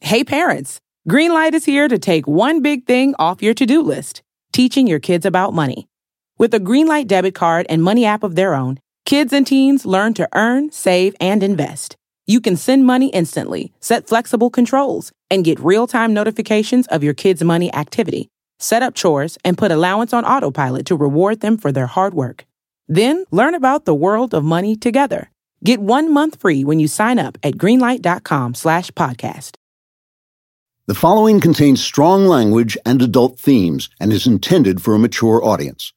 Hey parents, Greenlight is here to take one big thing off your to-do list, teaching your kids about money. With a Greenlight debit card and money app of their own, kids and teens learn to earn, save, and invest. You can send money instantly, set flexible controls, and get real-time notifications of your kids' money activity. Set up chores and put allowance on autopilot to reward them for their hard work. Then learn about the world of money together. Get 1 month free when you sign up at greenlight.com/podcast. The following contains strong language and adult themes and is intended for a mature audience.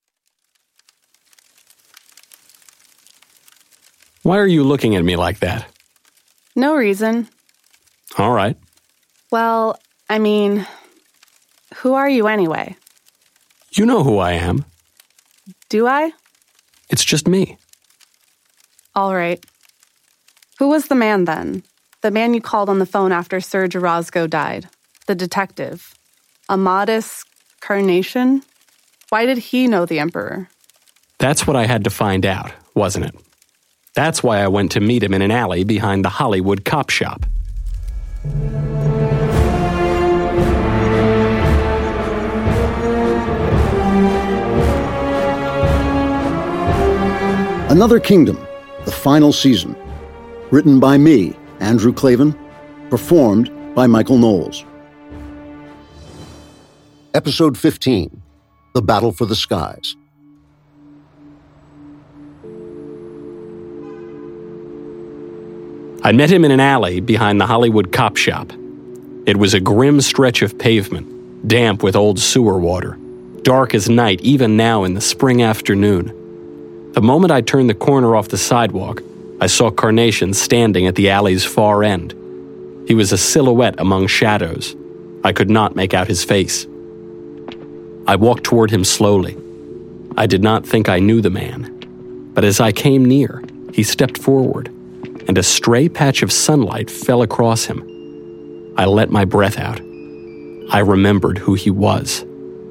Why are you looking at me like that? No reason. All right. Well, I mean, who are you anyway? You know who I am. Do I? It's just me. All right. Who was the man then? The man you called on the phone after Serge Orozco died? The detective? Amadis Carnation? Why did he know the Emperor? That's what I had to find out, wasn't it? That's why I went to meet him in an alley behind the Hollywood cop shop. Another Kingdom, the final season. Written by me, Andrew Klavan. Performed by Michael Knowles. Episode 15, The Battle for the Skies. I met him in an alley behind the Hollywood cop shop. It was a grim stretch of pavement, damp with old sewer water, dark as night even now in the spring afternoon. The moment I turned the corner off the sidewalk, I saw Carnation standing at the alley's far end. He was a silhouette among shadows. I could not make out his face. I walked toward him slowly. I did not think I knew the man, but as I came near, he stepped forward, and a stray patch of sunlight fell across him. I let my breath out. I remembered who he was.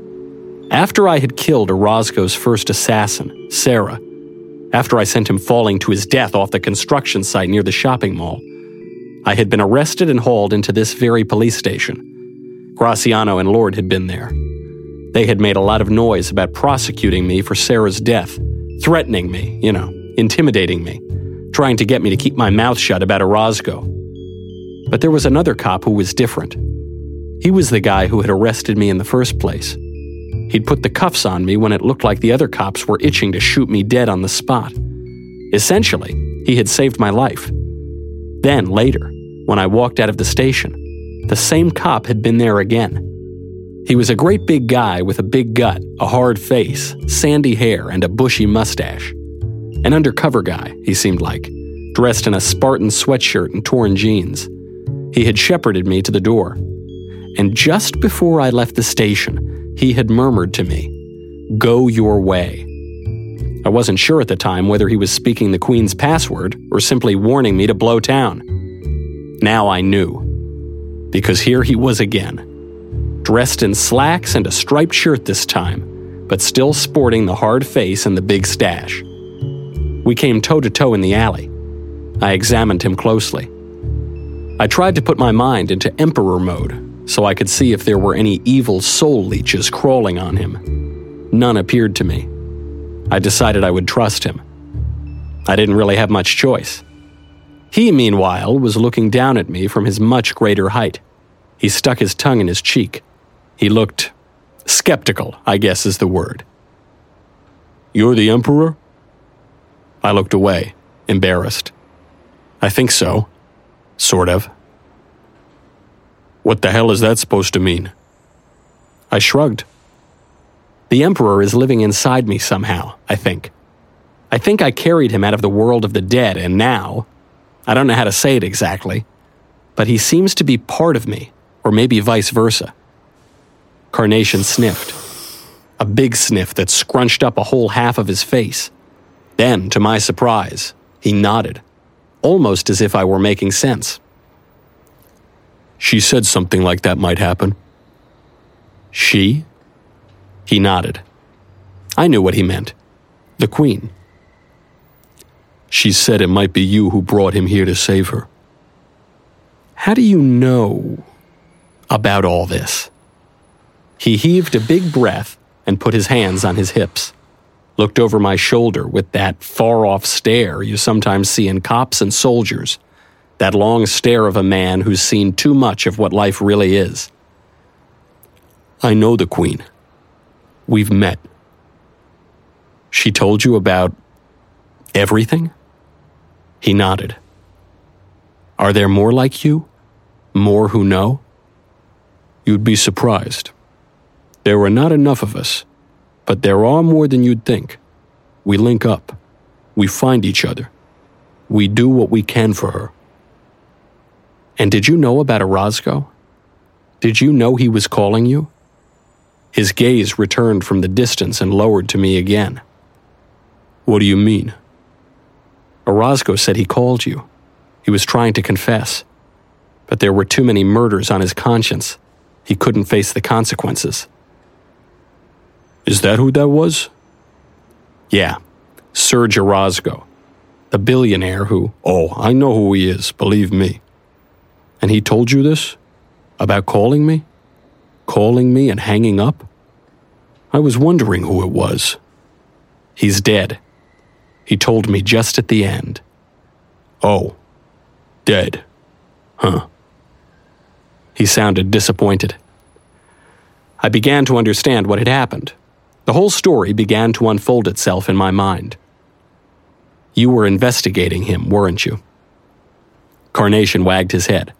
After I had killed Orozco's first assassin, Sarah, after I sent him falling to his death off the construction site near the shopping mall, I had been arrested and hauled into this very police station. Graciano and Lord had been there. They had made a lot of noise about prosecuting me for Sarah's death, threatening me, intimidating me, trying to get me to keep my mouth shut about Orozco. But there was another cop who was different. He was the guy who had arrested me in the first place. He'd put the cuffs on me when it looked like the other cops were itching to shoot me dead on the spot. Essentially, he had saved my life. Then, later, when I walked out of the station, the same cop had been there again. He was a great big guy with a big gut, a hard face, sandy hair, and a bushy mustache. An undercover guy, he seemed like, dressed in a Spartan sweatshirt and torn jeans. He had shepherded me to the door. And just before I left the station, he had murmured to me, "Go your way." I wasn't sure at the time whether he was speaking the Queen's password or simply warning me to blow town. Now I knew. Because here he was again, dressed in slacks and a striped shirt this time, but still sporting the hard face and the big stash. We came toe-to-toe in the alley. I examined him closely. I tried to put my mind into Emperor mode, so I could see if there were any evil soul leeches crawling on him. None appeared to me. I decided I would trust him. I didn't really have much choice. He, meanwhile, was looking down at me from his much greater height. He stuck his tongue in his cheek. He looked skeptical, I guess is the word. "You're the Emperor?" I looked away, embarrassed. "I think so. Sort of." "What the hell is that supposed to mean?" I shrugged. The Emperor is living inside me somehow, I think. I think I carried him out of the world of the dead, and now, I don't know how to say it exactly, but he seems to be part of me, or maybe vice versa. Carnation sniffed. A big sniff that scrunched up a whole half of his face. Then, to my surprise, he nodded, almost as if I were making sense. "She said something like that might happen." "She?" He nodded. I knew what he meant. The Queen. "She said it might be you who brought him here to save her." How do you know about all this? He heaved a big breath and put his hands on his hips, looked over my shoulder with that far-off stare you sometimes see in cops and soldiers, that long stare of a man who's seen too much of what life really is. I know the Queen. We've met. She told you about everything? He nodded. Are there more like you? More who know? You'd be surprised. There are not enough of us, but there are more than you'd think. We link up. We find each other. We do what we can for her. And did you know about Orozco? Did you know he was calling you? His gaze returned from the distance and lowered to me again. What do you mean? Orozco said he called you. He was trying to confess. But there were too many murders on his conscience. He couldn't face the consequences. Is that who that was? Yeah, Serge Orozco, the billionaire who, I know who he is, believe me. And he told you this? About calling me? Calling me and hanging up? I was wondering who it was. He's dead. He told me just at the end. Oh, dead. Huh. He sounded disappointed. I began to understand what had happened. The whole story began to unfold itself in my mind. You were investigating him, weren't you? Carnation wagged his head.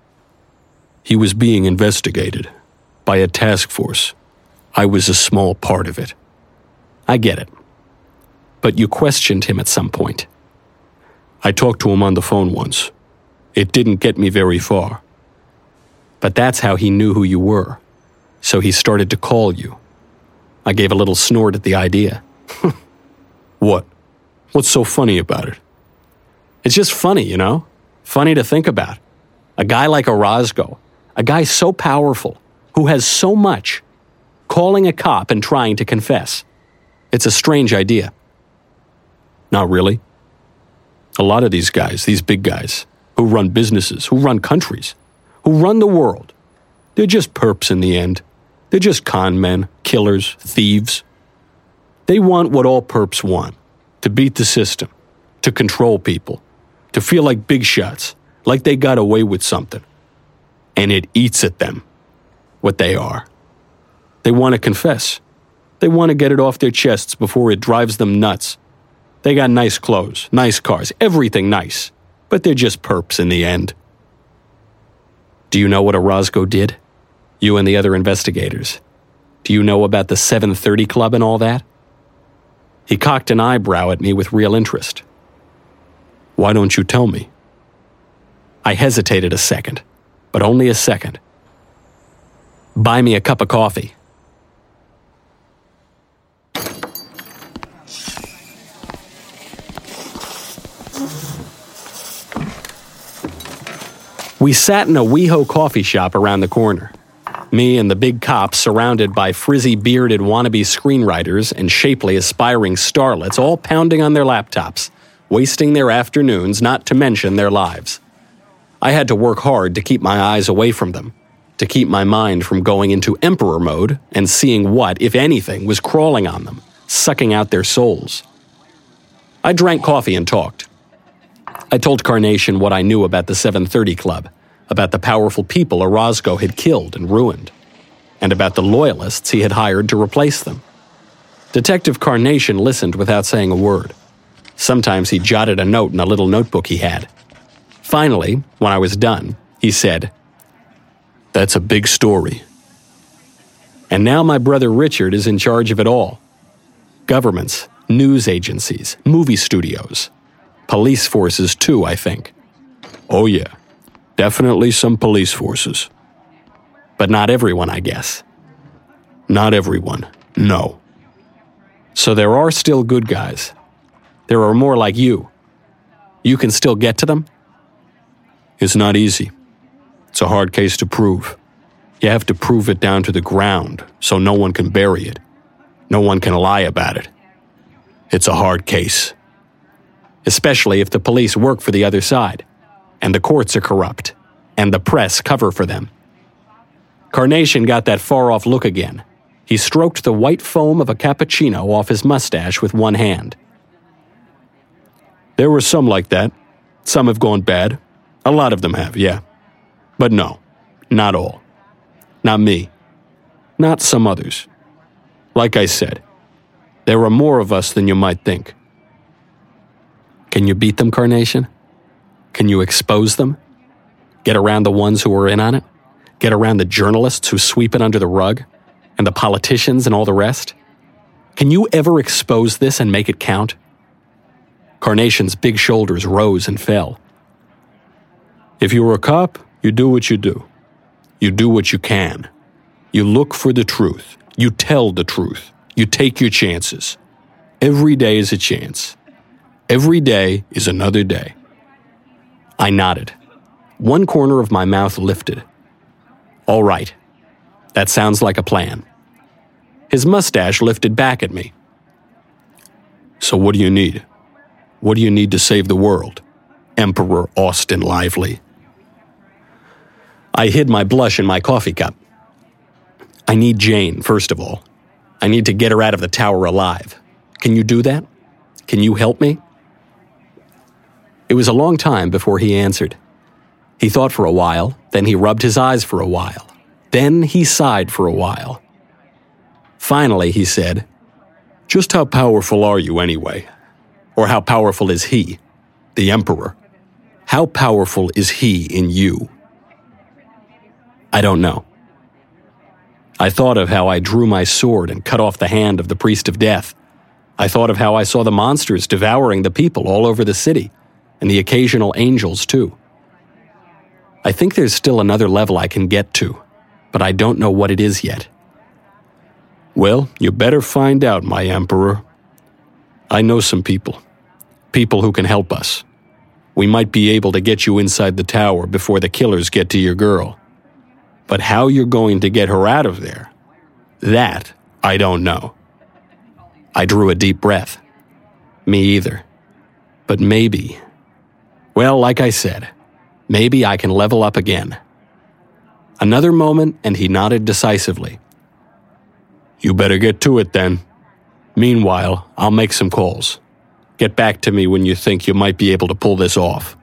He was being investigated by a task force. I was a small part of it. I get it. But you questioned him at some point. I talked to him on the phone once. It didn't get me very far. But that's how he knew who you were. So he started to call you. I gave a little snort at the idea. What? What's so funny about it? It's just funny, you know? Funny to think about. A guy like Orozco, a guy so powerful, who has so much, calling a cop and trying to confess. It's a strange idea. Not really. A lot of these guys, these big guys, who run businesses, who run countries, who run the world, they're just perps in the end. They're just con men, killers, thieves. They want what all perps want, to beat the system, to control people, to feel like big shots, like they got away with something. And it eats at them, what they are. They want to confess. They want to get it off their chests before it drives them nuts. They got nice clothes, nice cars, everything nice, but they're just perps in the end. Do you know what Orozco did? You and the other investigators. Do you know about the 730 Club and all that? He cocked an eyebrow at me with real interest. Why don't you tell me? I hesitated a second, but only a second. Buy me a cup of coffee. We sat in a WeHo coffee shop around the corner. Me and the big cops surrounded by frizzy-bearded wannabe screenwriters and shapely aspiring starlets all pounding on their laptops, wasting their afternoons, not to mention their lives. I had to work hard to keep my eyes away from them, to keep my mind from going into emperor mode and seeing what, if anything, was crawling on them, sucking out their souls. I drank coffee and talked. I told Carnation what I knew about the 730 Club, about the powerful people Orozco had killed and ruined, and about the loyalists he had hired to replace them. Detective Carnation listened without saying a word. Sometimes he jotted a note in a little notebook he had. Finally, when I was done, he said, "That's a big story. And now my brother Richard is in charge of it all. Governments, news agencies, movie studios. Police forces too, I think. Oh yeah, definitely some police forces. But not everyone, I guess. Not everyone, no. So there are still good guys. There are more like you. You can still get to them? It's not easy. It's a hard case to prove. You have to prove it down to the ground so no one can bury it. No one can lie about it. It's a hard case. Especially if the police work for the other side, and the courts are corrupt, and the press cover for them. Carnation got that far-off look again. He stroked the white foam of a cappuccino off his mustache with one hand. There were some like that. Some have gone bad. A lot of them have, yeah. But no, not all. Not me. Not some others. Like I said, there are more of us than you might think. Can you beat them, Carnation? Can you expose them? Get around the ones who are in on it? Get around the journalists who sweep it under the rug? And the politicians and all the rest? Can you ever expose this and make it count? Carnation's big shoulders rose and fell. If you're a cop, you do what you do. You do what you can. You look for the truth. You tell the truth. You take your chances. Every day is a chance. Every day is another day. I nodded. One corner of my mouth lifted. All right. That sounds like a plan. His mustache lifted back at me. So what do you need? What do you need to save the world, Emperor Austin Lively? I hid my blush in my coffee cup. I need Jane, first of all. I need to get her out of the tower alive. Can you do that? Can you help me? It was a long time before he answered. He thought for a while, then he rubbed his eyes for a while. Then he sighed for a while. Finally, he said, "Just how powerful are you anyway? Or how powerful is he, the Emperor? How powerful is he in you?" I don't know. I thought of how I drew my sword and cut off the hand of the priest of death. I thought of how I saw the monsters devouring the people all over the city, and the occasional angels too. I think there's still another level I can get to, but I don't know what it is yet. Well, you better find out, my Emperor. I know some people who can help us. We might be able to get you inside the tower before the killers get to your girl. But how you're going to get her out of there, that I don't know. I drew a deep breath. Me either. But maybe, well, like I said, maybe I can level up again. Another moment, and he nodded decisively. You better get to it then. Meanwhile, I'll make some calls. Get back to me when you think you might be able to pull this off.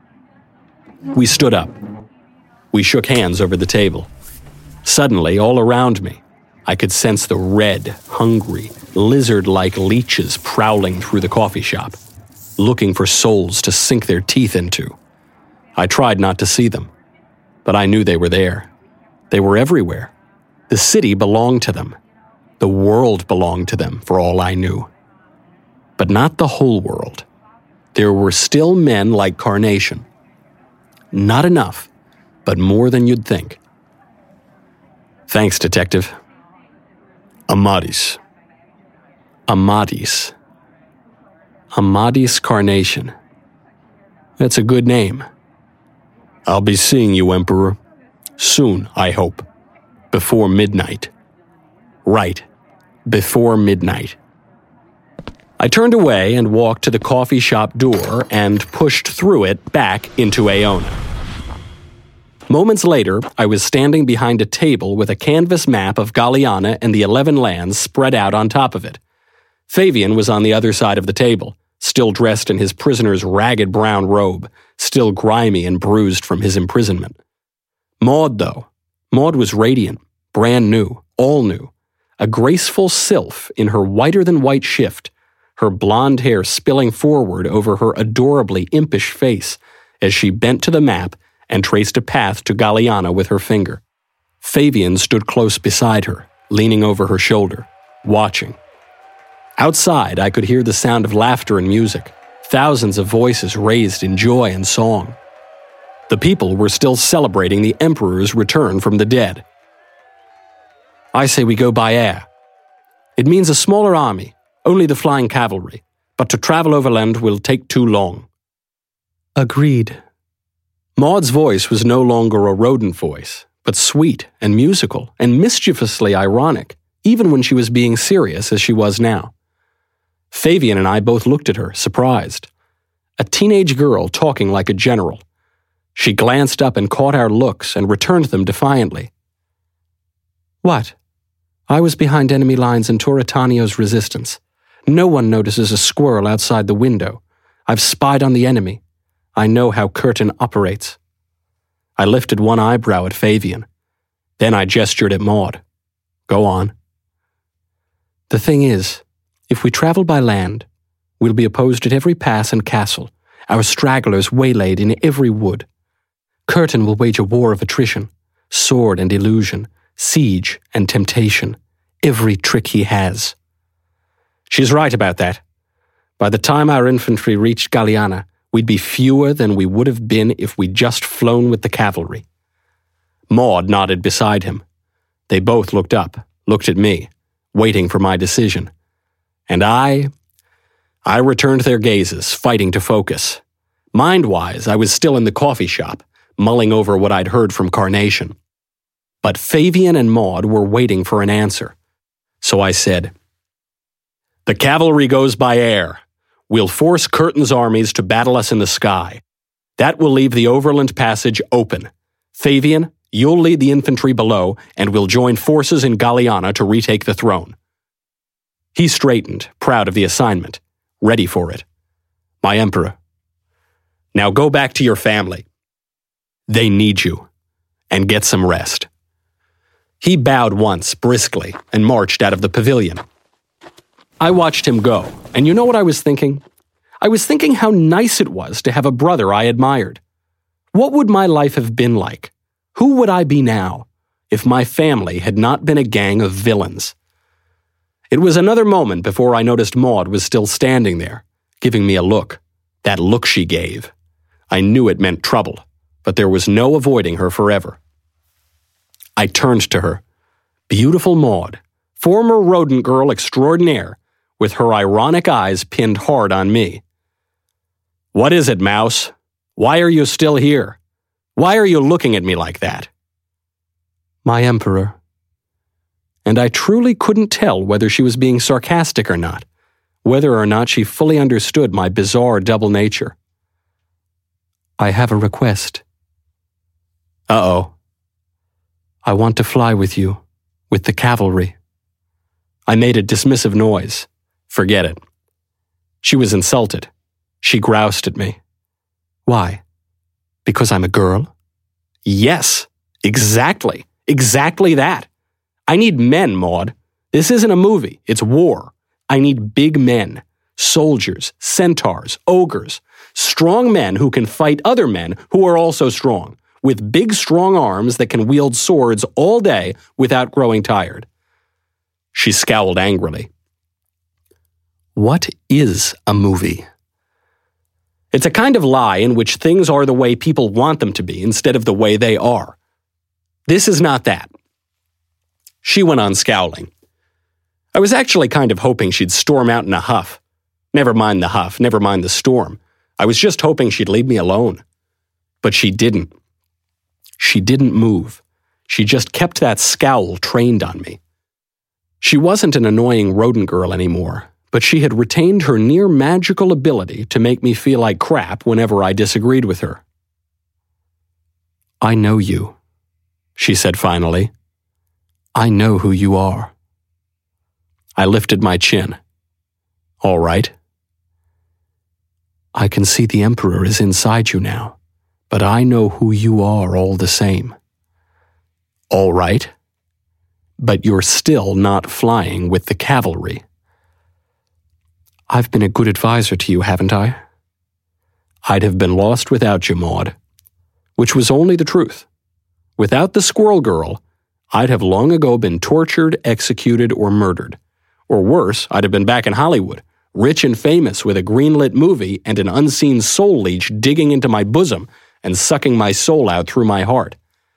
We stood up. We shook hands over the table. Suddenly, all around me, I could sense the red, hungry, lizard-like leeches prowling through the coffee shop, looking for souls to sink their teeth into. I tried not to see them, but I knew they were there. They were everywhere. The city belonged to them. The world belonged to them, for all I knew. But not the whole world. There were still men like Carnation. Not enough, but more than you'd think. Thanks, Detective. Amadis. Amadis. Amadis Carnation. That's a good name. I'll be seeing you, Emperor. Soon, I hope. Before midnight. Right. Before midnight. I turned away and walked to the coffee shop door and pushed through it back into Aona. Moments later, I was standing behind a table with a canvas map of Galliana and the 11 lands spread out on top of it. Fabian was on the other side of the table, still dressed in his prisoner's ragged brown robe, still grimy and bruised from his imprisonment. Maud, though. Maud was radiant, brand new, all new. A graceful sylph in her whiter-than-white shift, her blonde hair spilling forward over her adorably impish face as she bent to the map and traced a path to Galliana with her finger. Fabian stood close beside her, leaning over her shoulder, watching. Outside, I could hear the sound of laughter and music, thousands of voices raised in joy and song. The people were still celebrating the Emperor's return from the dead. I say we go by air. It means a smaller army, only the flying cavalry, but to travel overland will take too long. Agreed. Maud's voice was no longer a rodent voice, but sweet and musical and mischievously ironic, even when she was being serious as she was now. Fabian and I both looked at her, surprised. A teenage girl talking like a general. She glanced up and caught our looks and returned them defiantly. What? I was behind enemy lines in Toratanio's resistance. No one notices a squirrel outside the window. I've spied on the enemy. I know how Curtin operates. I lifted one eyebrow at Fabian. Then I gestured at Maud. Go on. The thing is, if we travel by land, we'll be opposed at every pass and castle, our stragglers waylaid in every wood. Curtin will wage a war of attrition, sword and illusion, siege and temptation, every trick he has. She's right about that. By the time our infantry reached Galliana, we'd be fewer than we would have been if we'd just flown with the cavalry. Maud nodded beside him. They both looked up, looked at me, waiting for my decision. And I returned their gazes, fighting to focus. Mind-wise, I was still in the coffee shop, mulling over what I'd heard from Carnation. But Fabian and Maud were waiting for an answer. So I said, The cavalry goes by air. We'll force Curtin's armies to battle us in the sky. That will leave the Overland Passage open. Fabian, you'll lead the infantry below, and we'll join forces in Galliana to retake the throne. He straightened, proud of the assignment, ready for it. My emperor. Now go back to your family. They need you. And get some rest. He bowed once, briskly, and marched out of the pavilion. I watched him go, and you know what I was thinking? I was thinking how nice it was to have a brother I admired. What would my life have been like? Who would I be now, if my family had not been a gang of villains? It was another moment before I noticed Maud was still standing there, giving me a look. That look she gave. I knew it meant trouble, but there was no avoiding her forever. I turned to her. Beautiful Maud, former rodent girl extraordinaire, with her ironic eyes pinned hard on me. What is it, Mouse? Why are you still here? Why are you looking at me like that? My emperor. And I truly couldn't tell whether she was being sarcastic or not, whether or not she fully understood my bizarre double nature. I have a request. Uh-oh. I want to fly with you, with the cavalry. I made a dismissive noise. Forget it. She was insulted. She groused at me. Why? Because I'm a girl? Yes, exactly. Exactly that. I need men, Maud. This isn't a movie. It's war. I need big men. Soldiers, centaurs, ogres. Strong men who can fight other men who are also strong, with big, strong arms that can wield swords all day without growing tired. She scowled angrily. What is a movie? It's a kind of lie in which things are the way people want them to be instead of the way they are. This is not that. She went on scowling. I was actually kind of hoping she'd storm out in a huff. Never mind the huff, never mind the storm. I was just hoping she'd leave me alone. But she didn't. She didn't move. She just kept that scowl trained on me. She wasn't an annoying rodent girl anymore, but she had retained her near-magical ability to make me feel like crap whenever I disagreed with her. I know you, she said finally. I know who you are. I lifted my chin. All right. I can see the Emperor is inside you now, but I know who you are all the same. All right. But you're still not flying with the cavalry. I've been a good advisor to you, haven't I? I'd have been lost without you, Maud. Which was only the truth. Without the squirrel girl, I'd have long ago been tortured, executed, or murdered. Or worse, I'd have been back in Hollywood, rich and famous with a greenlit movie and an unseen soul leech digging into my bosom and sucking my soul out through my heart.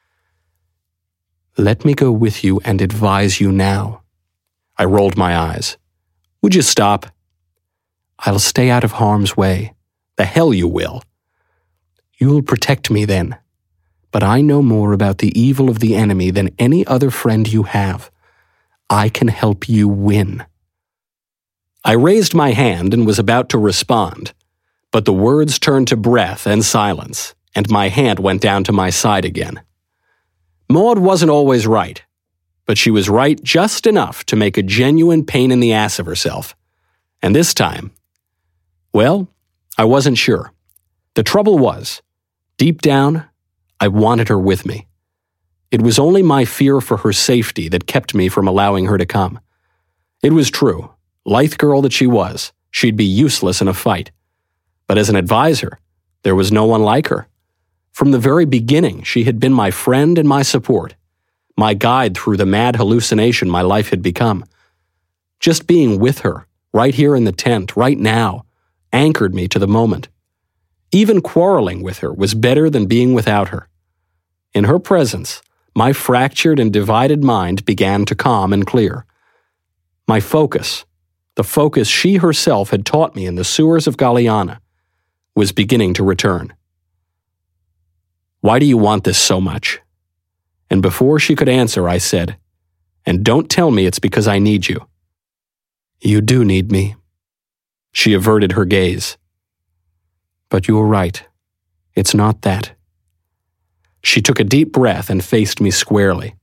Let me go with you and advise you now. I rolled my eyes. Would you stop? I'll stay out of harm's way. The hell you will. You'll protect me then. But I know more about the evil of the enemy than any other friend you have. I can help you win. I raised my hand and was about to respond, but the words turned to breath and silence, and my hand went down to my side again. Maud wasn't always right, but she was right just enough to make a genuine pain in the ass of herself. And this time, well, I wasn't sure. The trouble was, deep down, I wanted her with me. It was only my fear for her safety that kept me from allowing her to come. It was true, lithe girl that she was, she'd be useless in a fight. But as an advisor, there was no one like her. From the very beginning, she had been my friend and my support, my guide through the mad hallucination my life had become. Just being with her, right here in the tent, right now, anchored me to the moment. Even quarreling with her was better than being without her. In her presence, my fractured and divided mind began to calm and clear. My focus, the focus she herself had taught me in the sewers of Galiana, was beginning to return. "Why do you want this so much?" And before she could answer, I said, "And don't tell me it's because I need you." "You do need me." She averted her gaze. "But you're right. It's not that." She took a deep breath and faced me squarely.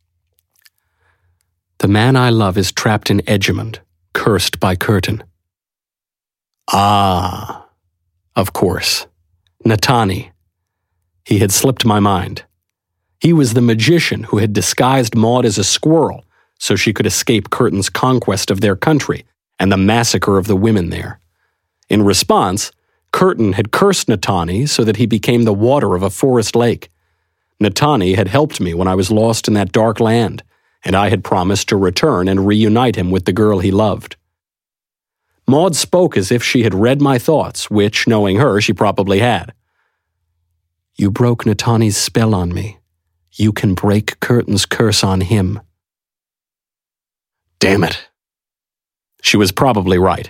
"The man I love is trapped in Edgemont, cursed by Curtin." Ah, of course. Natani. He had slipped my mind. He was the magician who had disguised Maud as a squirrel so she could escape Curtin's conquest of their country and the massacre of the women there. In response, Curtin had cursed Natani so that he became the water of a forest lake. Natani had helped me when I was lost in that dark land, and I had promised to return and reunite him with the girl he loved. Maud spoke as if she had read my thoughts, which, knowing her, she probably had. "You broke Natani's spell on me. You can break Curtin's curse on him." Damn it. She was probably right.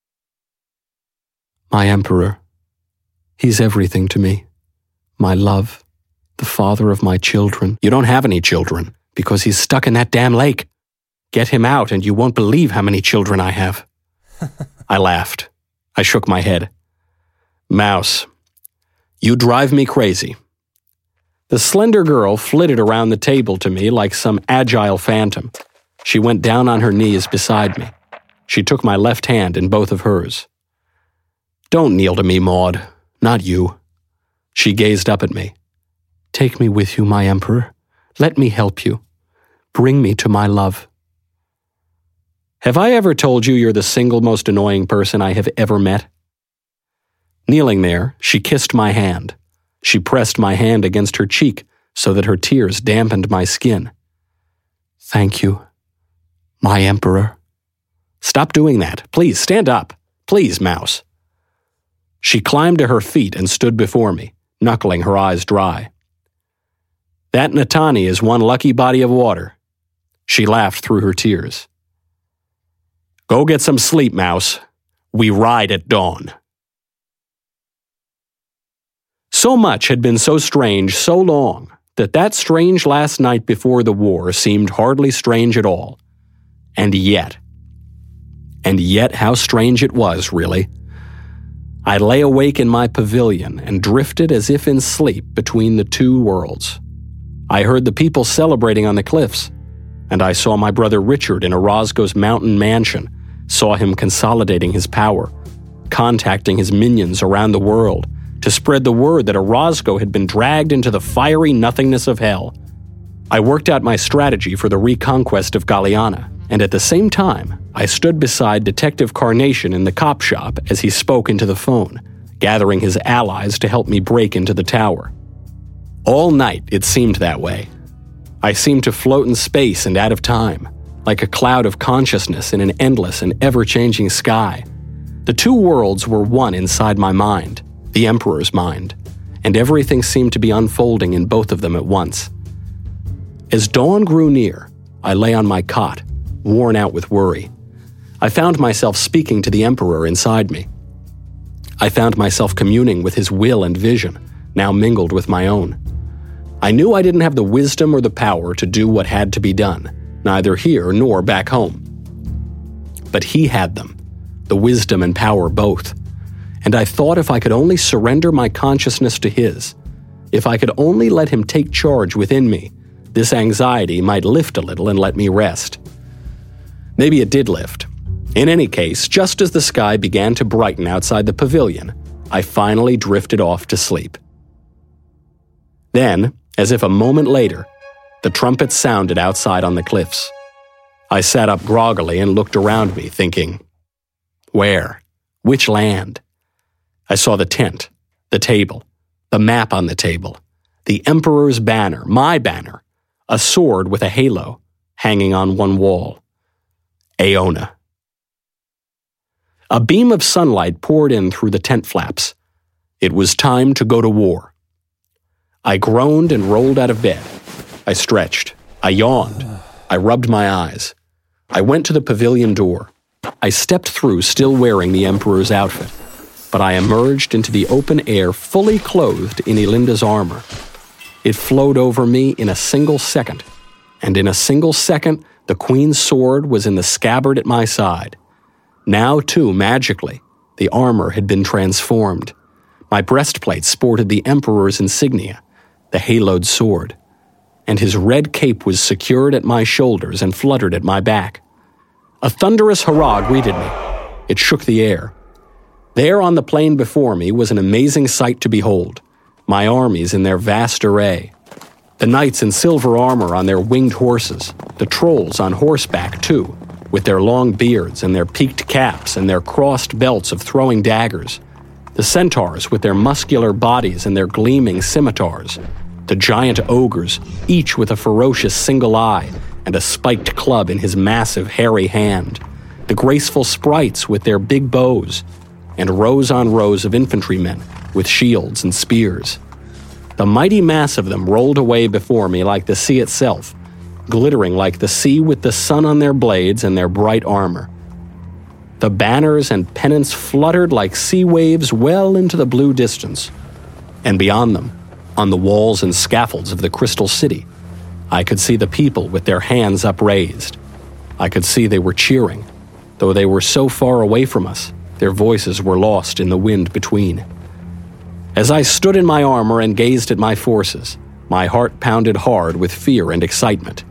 "My emperor. He's everything to me. My love. The father of my children." "You don't have any children, because he's stuck in that damn lake. Get him out and you won't believe how many children I have." I laughed. I shook my head. "Mouse, you drive me crazy." The slender girl flitted around the table to me like some agile phantom. She went down on her knees beside me. She took my left hand in both of hers. "Don't kneel to me, Maud. Not you." She gazed up at me. "Take me with you, my emperor. Let me help you. Bring me to my love." Have I ever told you you're the single most annoying person I have ever met? Kneeling there, she kissed my hand. She pressed my hand against her cheek so that her tears dampened my skin. "Thank you, my emperor." "Stop doing that. Please, stand up. Please, Mouse." She climbed to her feet and stood before me, knuckling her eyes dry. "That Natani is one lucky body of water." She laughed through her tears. "Go get some sleep, Mouse. We ride at dawn." So much had been so strange so long that strange last night before the war seemed hardly strange at all. And yet how strange it was, really. I lay awake in my pavilion and drifted as if in sleep between the two worlds. I heard the people celebrating on the cliffs, and I saw my brother Richard in Orozco's mountain mansion, saw him consolidating his power, contacting his minions around the world to spread the word that Orozco had been dragged into the fiery nothingness of hell. I worked out my strategy for the reconquest of Galiana, and at the same time, I stood beside Detective Carnation in the cop shop as he spoke into the phone, gathering his allies to help me break into the tower. All night, it seemed that way. I seemed to float in space and out of time, like a cloud of consciousness in an endless and ever-changing sky. The two worlds were one inside my mind, the Emperor's mind, and everything seemed to be unfolding in both of them at once. As dawn grew near, I lay on my cot, worn out with worry. I found myself speaking to the Emperor inside me. I found myself communing with his will and vision, now mingled with my own. I knew I didn't have the wisdom or the power to do what had to be done, neither here nor back home. But he had them, the wisdom and power both, and I thought if I could only surrender my consciousness to his, If I could only let him take charge within me, this anxiety might lift a little and let me rest. Maybe it did lift. In any case, just as the sky began to brighten outside the pavilion, I finally drifted off to sleep. Then, as if a moment later, the trumpets sounded outside on the cliffs. I sat up groggily and looked around me, thinking, where? Which land? I saw the tent, the table, the map on the table, the Emperor's banner, my banner, a sword with a halo, hanging on one wall. Aona. A beam of sunlight poured in through the tent flaps. It was time to go to war. I groaned and rolled out of bed. I stretched. I yawned. I rubbed my eyes. I went to the pavilion door. I stepped through still wearing the Emperor's outfit, but I emerged into the open air fully clothed in Elinda's armor. It flowed over me in a single second, and in a single second, the Queen's sword was in the scabbard at my side. Now, too, magically, the armor had been transformed. My breastplate sported the Emperor's insignia, the haloed sword, and his red cape was secured at my shoulders and fluttered at my back. A thunderous hurrah greeted me. It shook the air. There on the plain before me was an amazing sight to behold, my armies in their vast array. The knights in silver armor on their winged horses, the trolls on horseback too, with their long beards and their peaked caps and their crossed belts of throwing daggers, the centaurs with their muscular bodies and their gleaming scimitars, the giant ogres, each with a ferocious single eye and a spiked club in his massive hairy hand, the graceful sprites with their big bows, and rows on rows of infantrymen with shields and spears. The mighty mass of them rolled away before me like the sea itself, glittering like the sea with the sun on their blades and their bright armor. The banners and pennants fluttered like sea waves well into the blue distance. And beyond them, on the walls and scaffolds of the Crystal City, I could see the people with their hands upraised. I could see they were cheering. Though they were so far away from us, their voices were lost in the wind between. As I stood in my armor and gazed at my forces, my heart pounded hard with fear and excitement.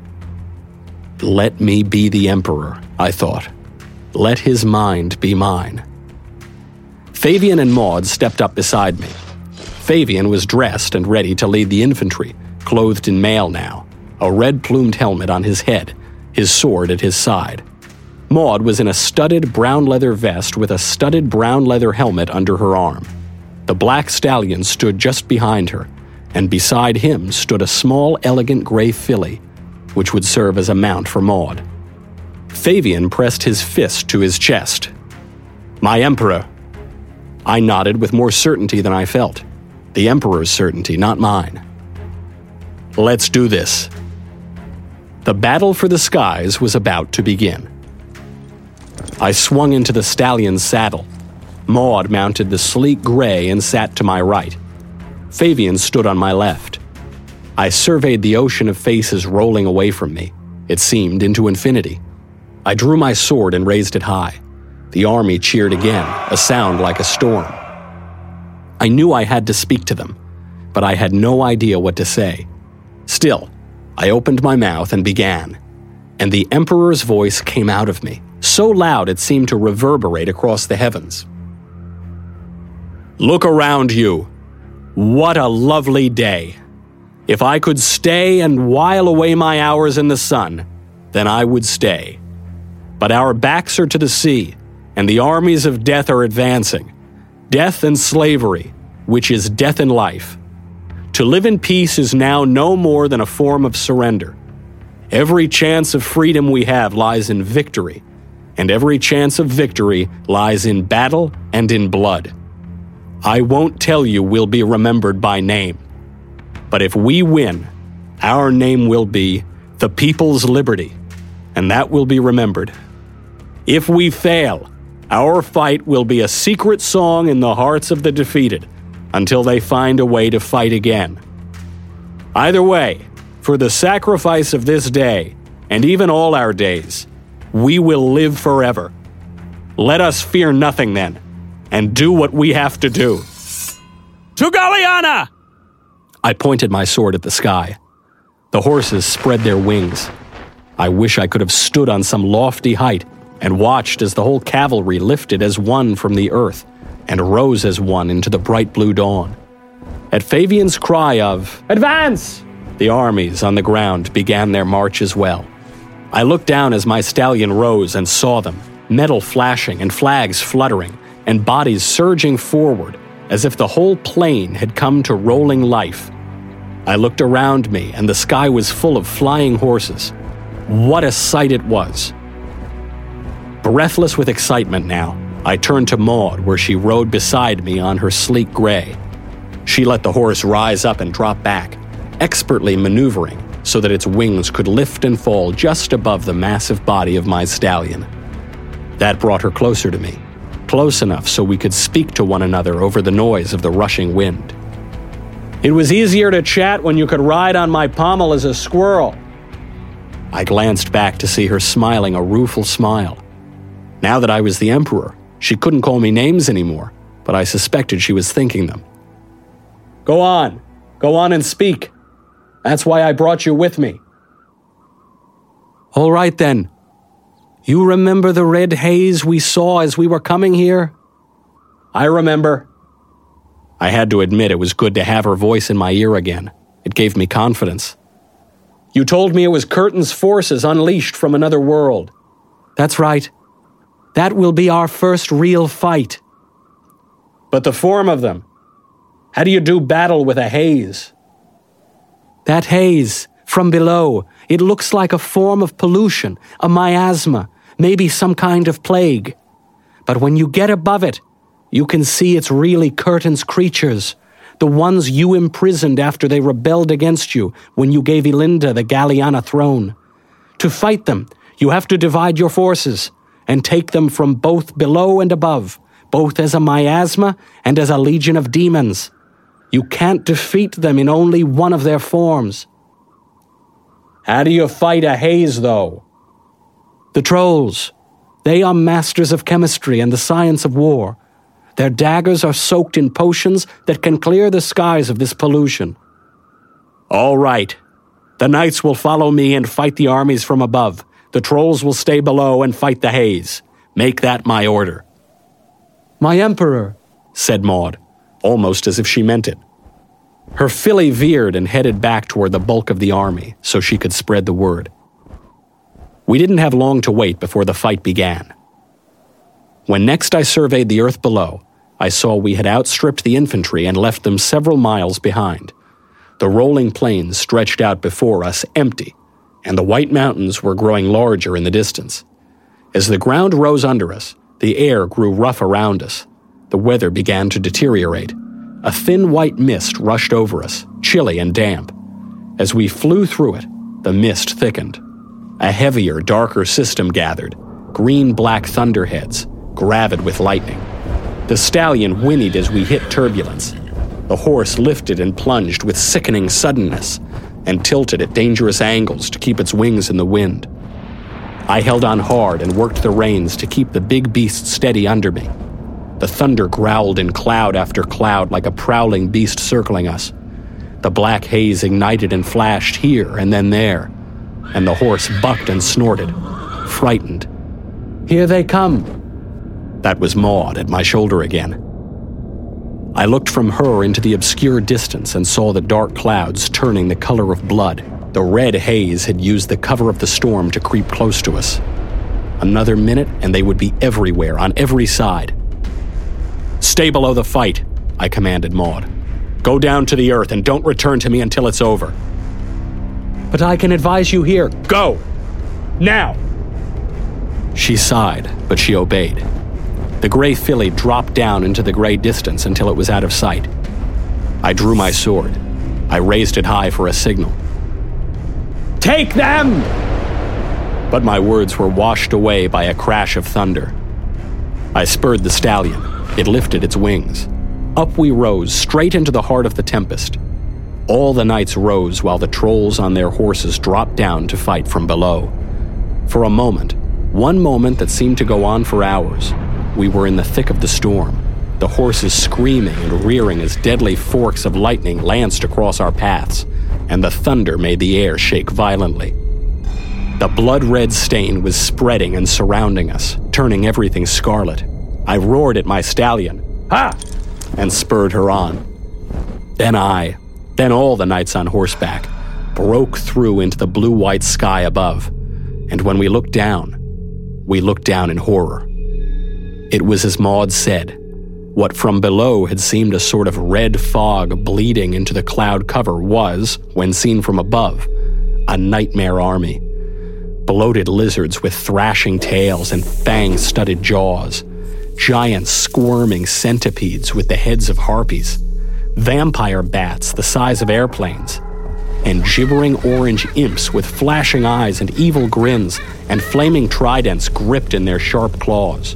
Let me be the Emperor, I thought. Let his mind be mine. Fabian and Maud stepped up beside me. Fabian was dressed and ready to lead the infantry, clothed in mail now, a red-plumed helmet on his head, his sword at his side. Maud was in a studded brown leather vest with a studded brown leather helmet under her arm. The black stallion stood just behind her, and beside him stood a small, elegant gray filly, which would serve as a mount for Maud. Fabian pressed his fist to his chest. "My Emperor." I nodded with more certainty than I felt. The Emperor's certainty, not mine. "Let's do this." The battle for the skies was about to begin. I swung into the stallion's saddle. Maud mounted the sleek gray and sat to my right. Fabian stood on my left. I surveyed the ocean of faces rolling away from me. It seemed into infinity. I drew my sword and raised it high. The army cheered again, a sound like a storm. I knew I had to speak to them, but I had no idea what to say. Still, I opened my mouth and began, and the Emperor's voice came out of me, so loud it seemed to reverberate across the heavens. "Look around you. What a lovely day. If I could stay and while away my hours in the sun, then I would stay. But our backs are to the sea, and the armies of death are advancing. Death and slavery, which is death and life. To live in peace is now no more than a form of surrender. Every chance of freedom we have lies in victory, and every chance of victory lies in battle and in blood. I won't tell you we'll be remembered by name, but if we win, our name will be the People's Liberty, and that will be remembered. If we fail, our fight will be a secret song in the hearts of the defeated until they find a way to fight again. Either way, for the sacrifice of this day, and even all our days, we will live forever. Let us fear nothing then, and do what we have to do." "To Galliana!" I pointed my sword at the sky. The horses spread their wings. I wish I could have stood on some lofty height and watched as the whole cavalry lifted as one from the earth and rose as one into the bright blue dawn. At Fabian's cry of, "Advance!" the armies on the ground began their march as well. I looked down as my stallion rose and saw them, metal flashing and flags fluttering, and bodies surging forward as if the whole plain had come to rolling life. I looked around me, and the sky was full of flying horses. What a sight it was! Breathless with excitement now, I turned to Maud, where she rode beside me on her sleek gray. She let the horse rise up and drop back, expertly maneuvering so that its wings could lift and fall just above the massive body of my stallion. That brought her closer to me, close enough so we could speak to one another over the noise of the rushing wind. "It was easier to chat when you could ride on my pommel as a squirrel." I glanced back to see her smiling a rueful smile. Now that I was the Emperor, she couldn't call me names anymore, but I suspected she was thinking them. Go on and speak. That's why I brought you with me." "All right then. You remember the red haze we saw as we were coming here?" "I remember." I had to admit it was good to have her voice in my ear again. It gave me confidence. "You told me it was Curtin's forces unleashed from another world." "That's right. That will be our first real fight." "But the form of them? How do you do battle with a haze?" "That haze, from below, it looks like a form of pollution, a miasma, maybe some kind of plague. But when you get above it, you can see it's really Curtin's creatures, the ones you imprisoned after they rebelled against you when you gave Elinda the Galliana throne. To fight them, you have to divide your forces and take them from both below and above, both as a miasma and as a legion of demons. You can't defeat them in only one of their forms." "How do you fight a haze, though?" "The trolls. They are masters of chemistry and the science of war. Their daggers are soaked in potions that can clear the skies of this pollution." "All right. The knights will follow me and fight the armies from above. The trolls will stay below and fight the haze. Make that my order." "My Emperor," said Maud, almost as if she meant it. Her filly veered and headed back toward the bulk of the army so she could spread the word. We didn't have long to wait before the fight began. When next I surveyed the earth below, I saw we had outstripped the infantry and left them several miles behind. The rolling plains stretched out before us empty, and the white mountains were growing larger in the distance. As the ground rose under us, the air grew rough around us. The weather began to deteriorate. A thin white mist rushed over us, chilly and damp. As we flew through it, the mist thickened. A heavier, darker system gathered, green-black thunderheads, gravid with lightning. The stallion whinnied as we hit turbulence. The horse lifted and plunged with sickening suddenness and tilted at dangerous angles to keep its wings in the wind. I held on hard and worked the reins to keep the big beast steady under me. The thunder growled in cloud after cloud like a prowling beast circling us. The black haze ignited and flashed here and then there, and the horse bucked and snorted, frightened. "Here they come!" That was Maud at my shoulder again. I looked from her into the obscure distance and saw the dark clouds turning the color of blood. The red haze had used the cover of the storm to creep close to us. Another minute and they would be everywhere, on every side. "Stay below the fight," I commanded Maud. "Go down to the earth and don't return to me until it's over." "But I can advise you here." "Go! Now!" She sighed, but she obeyed. The gray filly dropped down into the gray distance until it was out of sight. I drew my sword. I raised it high for a signal. "Take them!" But my words were washed away by a crash of thunder. I spurred the stallion. It lifted its wings. Up we rose, straight into the heart of the tempest. All the knights rose while the trolls on their horses dropped down to fight from below. For a moment, one moment that seemed to go on for hours, we were in the thick of the storm. the horses screaming and rearing as deadly forks of lightning lanced across our paths, and the thunder made the air shake violently. The blood-red stain was spreading and surrounding us, turning everything scarlet. I roared at my stallion, "Ha!" and spurred her on. Then all the knights on horseback broke through into the blue-white sky above, and when we looked down in horror. It was as Maud said. What from below had seemed a sort of red fog bleeding into the cloud cover was, when seen from above, a nightmare army. Bloated lizards with thrashing tails and fang-studded jaws, giant squirming centipedes with the heads of harpies, vampire bats the size of airplanes, and gibbering orange imps with flashing eyes and evil grins and flaming tridents gripped in their sharp claws.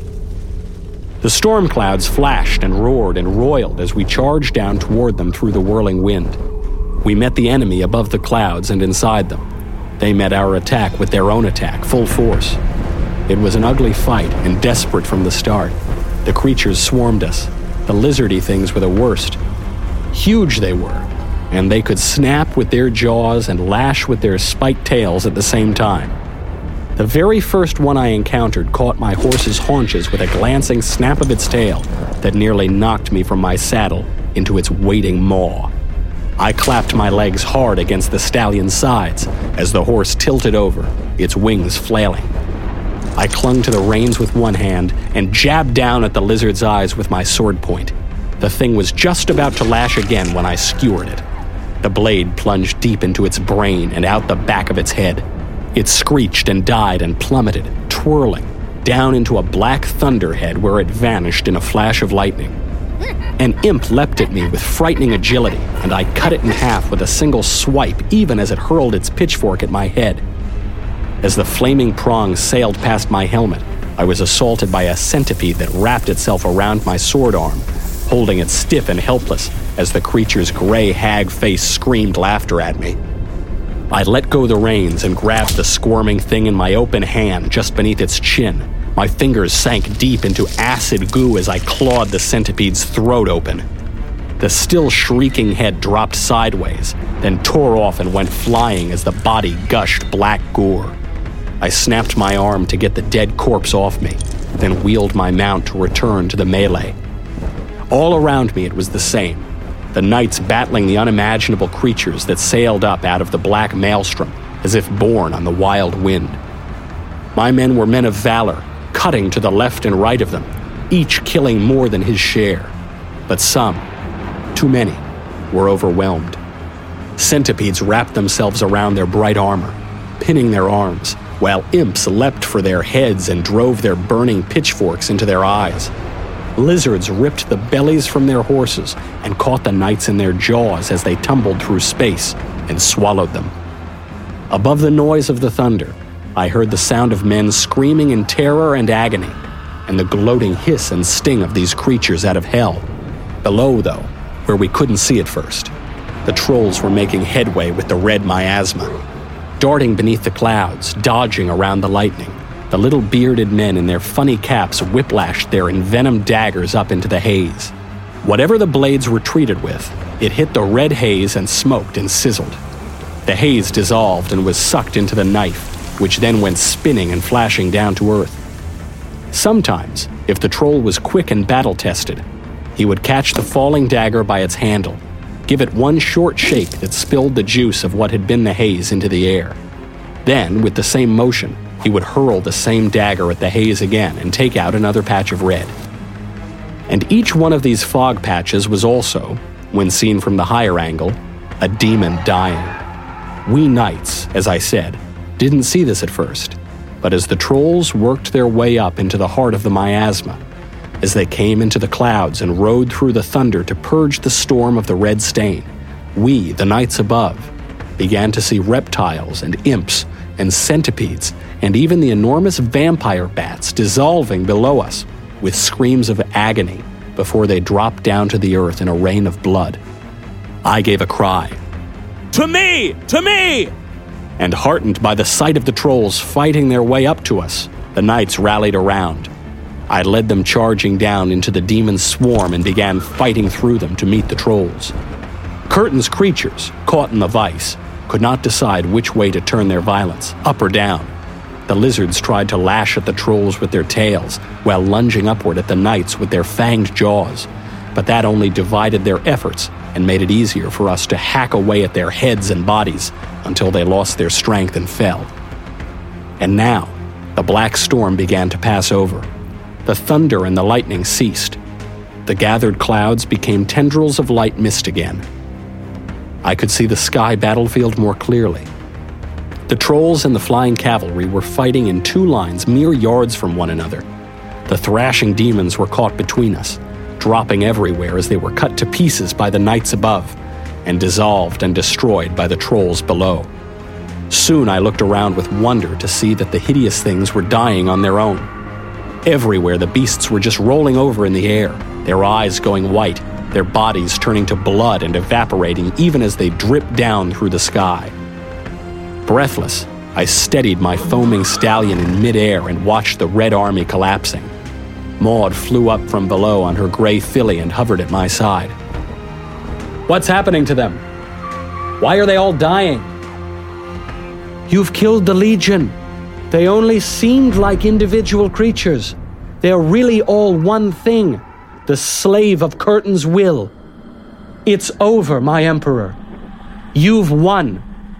The storm clouds flashed and roared and roiled as we charged down toward them through the whirling wind. We met the enemy above the clouds and inside them. They met our attack with their own attack, full force. It was an ugly fight and desperate from the start. The creatures swarmed us. The lizardy things were the worst. Huge they were, and they could snap with their jaws and lash with their spiked tails at the same time. The very first one I encountered caught my horse's haunches with a glancing snap of its tail that nearly knocked me from my saddle into its waiting maw. I clapped my legs hard against the stallion's sides as the horse tilted over, its wings flailing. I clung to the reins with one hand and jabbed down at the lizard's eyes with my sword point. The thing was just about to lash again when I skewered it. The blade plunged deep into its brain and out the back of its head. It screeched and died and plummeted, twirling, down into a black thunderhead where it vanished in a flash of lightning. An imp leapt at me with frightening agility, and I cut it in half with a single swipe even as it hurled its pitchfork at my head. As the flaming prongs sailed past my helmet, I was assaulted by a centipede that wrapped itself around my sword arm, holding it stiff and helpless as the creature's gray hag face screamed laughter at me. I let go the reins and grabbed the squirming thing in my open hand just beneath its chin. My fingers sank deep into acid goo as I clawed the centipede's throat open. The still shrieking head dropped sideways, then tore off and went flying as the body gushed black gore. I snapped my arm to get the dead corpse off me, then wheeled my mount to return to the melee. All around me it was the same. The knights battling the unimaginable creatures that sailed up out of the black maelstrom as if born on the wild wind. My men were men of valor, cutting to the left and right of them, each killing more than his share. But some, too many, were overwhelmed. Centipedes wrapped themselves around their bright armor, pinning their arms, while imps leapt for their heads and drove their burning pitchforks into their eyes. Lizards ripped the bellies from their horses and caught the knights in their jaws as they tumbled through space and swallowed them. Above the noise of the thunder, I heard the sound of men screaming in terror and agony, and the gloating hiss and sting of these creatures out of hell. Below, though, where we couldn't see at first, the trolls were making headway with the red miasma. Darting beneath the clouds, dodging around the lightning, the little bearded men in their funny caps whiplashed their envenomed daggers up into the haze. Whatever the blades retreated with, it hit the red haze and smoked and sizzled. The haze dissolved and was sucked into the knife, which then went spinning and flashing down to earth. Sometimes, if the troll was quick and battle-tested, he would catch the falling dagger by its handle, give it one short shake that spilled the juice of what had been the haze into the air. Then, with the same motion, he would hurl the same dagger at the haze again and take out another patch of red. And each one of these fog patches was also, when seen from the higher angle, a demon dying. We knights, as I said, didn't see this at first, but as the trolls worked their way up into the heart of the miasma, as they came into the clouds and rode through the thunder to purge the storm of the red stain, we, the knights above, began to see reptiles and imps and centipedes and even the enormous vampire bats dissolving below us with screams of agony before they dropped down to the earth in a rain of blood. I gave a cry, "To me! To me!" And heartened by the sight of the trolls fighting their way up to us, the knights rallied around. I led them charging down into the demon swarm and began fighting through them to meet the trolls. Curtin's creatures, caught in the vice, could not decide which way to turn their violence, up or down. The lizards tried to lash at the trolls with their tails, while lunging upward at the knights with their fanged jaws. But that only divided their efforts and made it easier for us to hack away at their heads and bodies until they lost their strength and fell. And now, the black storm began to pass over. The thunder and the lightning ceased. The gathered clouds became tendrils of light mist again. I could see the sky battlefield more clearly. The trolls and the flying cavalry were fighting in two lines mere yards from one another. The thrashing demons were caught between us, dropping everywhere as they were cut to pieces by the knights above and dissolved and destroyed by the trolls below. Soon I looked around with wonder to see that the hideous things were dying on their own. Everywhere the beasts were just rolling over in the air, their eyes going white, their bodies turning to blood and evaporating even as they dripped down through the sky. Breathless, I steadied my foaming stallion in midair and watched the Red Army collapsing. Maud flew up from below on her gray filly and hovered at my side. What's happening to them? Why are they all dying? You've killed the Legion. They only seemed like individual creatures. They're really all one thing, the slave of Curtin's will. It's over, my Emperor. You've won.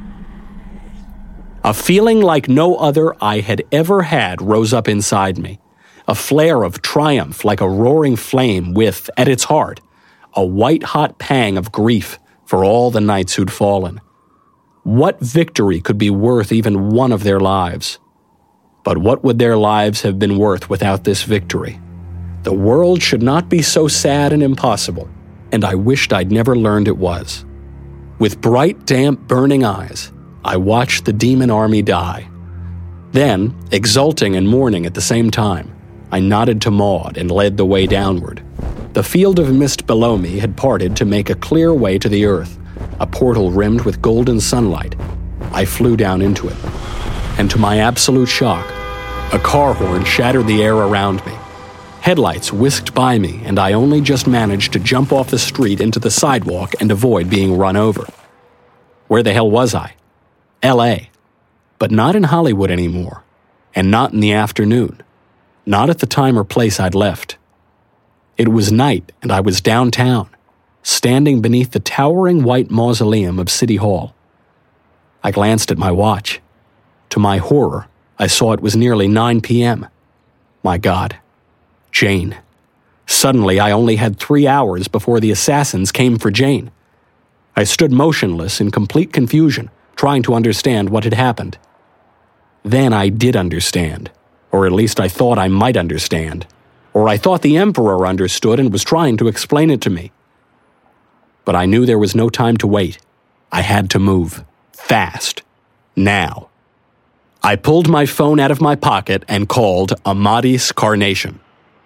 A feeling like no other I had ever had rose up inside me. A flare of triumph like a roaring flame with, at its heart, a white-hot pang of grief for all the knights who'd fallen. What victory could be worth even one of their lives? But what would their lives have been worth without this victory? The world should not be so sad and impossible, and I wished I'd never learned it was. With bright, damp, burning eyes, I watched the demon army die. Then, exulting and mourning at the same time, I nodded to Maud and led the way downward. The field of mist below me had parted to make a clear way to the earth, a portal rimmed with golden sunlight. I flew down into it. And to my absolute shock, a car horn shattered the air around me. Headlights whisked by me, and I only just managed to jump off the street into the sidewalk and avoid being run over. Where the hell was I? L.A. But not in Hollywood anymore, and not in the afternoon. Not at the time or place I'd left. It was night, and I was downtown, standing beneath the towering white mausoleum of City Hall. I glanced at my watch. To my horror, I saw it was nearly 9 p.m. My God. Jane. Suddenly, I only had 3 hours before the assassins came for Jane. I stood motionless in complete confusion, trying to understand what had happened. Then I did understand, or at least I thought I might understand, or I thought the Emperor understood and was trying to explain it to me. But I knew there was no time to wait. I had to move. Fast. Now. I pulled my phone out of my pocket and called Amadis Carnation.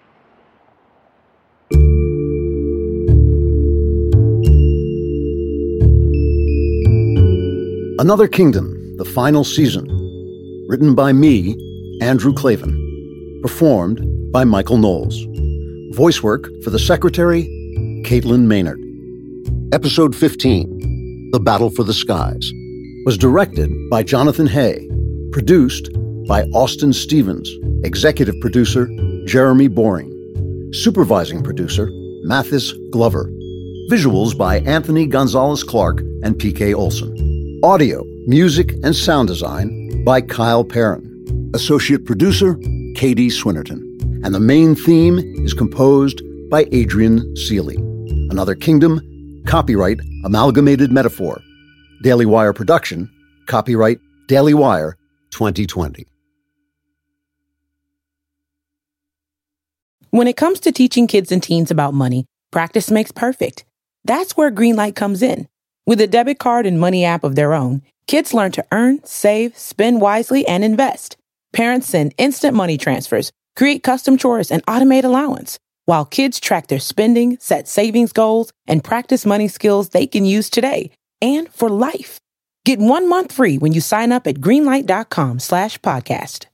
Another Kingdom, the final season. Written by me, Andrew Klavan. Performed by Michael Knowles. Voice work for the Secretary, Caitlin Maynard. Episode 15, The Battle for the Skies, was directed by Jonathan Hay. Produced by Austin Stevens. Executive producer, Jeremy Boring. Supervising producer, Mathis Glover. Visuals by Anthony Gonzalez-Clark and P.K. Olson. Audio, music, and sound design by Kyle Perrin. Associate producer, Katie Swinnerton. And the main theme is composed by Adrian Seeley. Another Kingdom, copyright Amalgamated Metaphor. Daily Wire production, copyright Daily Wire 2020. When it comes to teaching kids and teens about money, practice makes perfect. That's where Greenlight comes in. With a debit card and money app of their own, kids learn to earn, save, spend wisely, and invest. Parents send instant money transfers, create custom chores, and automate allowance, while kids track their spending, set savings goals, and practice money skills they can use today and for life. Get 1 month free when you sign up at greenlight.com/podcast.